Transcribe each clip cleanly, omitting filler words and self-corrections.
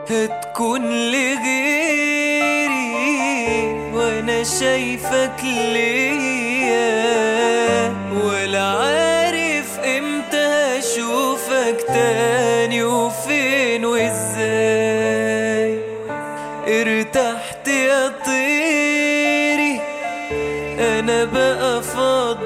هتكون لغيري وانا شايفك ليا، ولا عارف امتى هشوفك تاني وفين وازاي. ارتحت يا طيري انا بقى فاض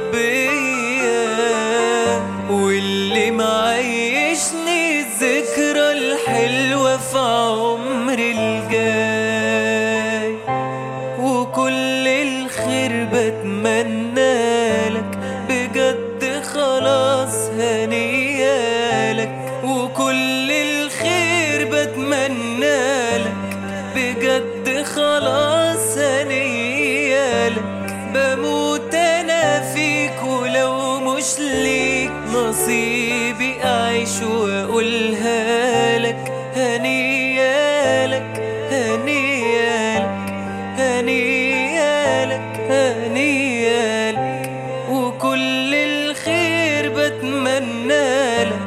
بيا، واللي معيشني الذكرى الحلوة في عمري الجاي. وكل الخير بتمنالك بجد، خلاص هنيالك. وكل الخير بتمنالك بجد، خلاص هنيالك. بموت انا فيك ولو مش ليك نصيبي اعيش واقولها لك. هنيالك هنيالك هنيالك هنيالك. وكل الخير بتمنالك.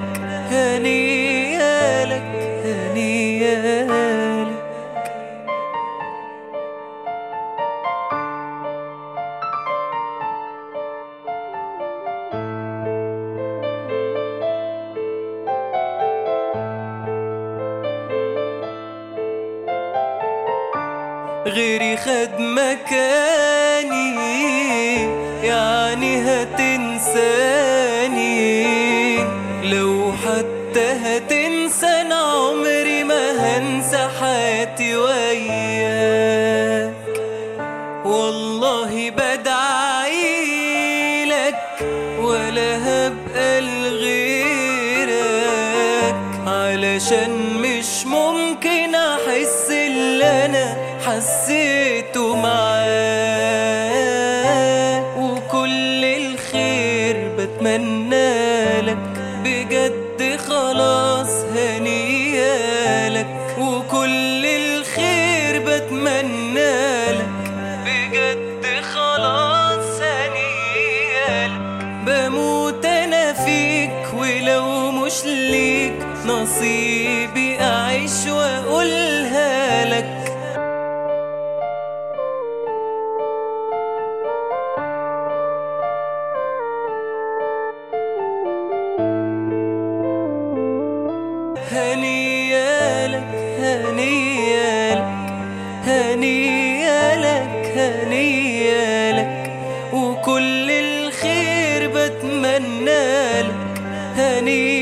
هنيالك هنيالك. غيري خد مكاني يعني هتنساني، لو حتى هتنسى أنا عمري ما هنسى حياتي وياك. والله بدعيلك ولا هبقى لغيرك، علشان مش ممكن احس اللي انا حسيته معاك. وكل الخير بتمنالك بجد، خلاص هنيالك. وكل الخير بتمنالك بجد، خلاص هنيالك. بموت انا فيك ولو مش ليك نصيبي اعيش واقولها لك. هنيالك هنيالك هنيالك هنيالك. وكل الخير بتمنالك. هنيالك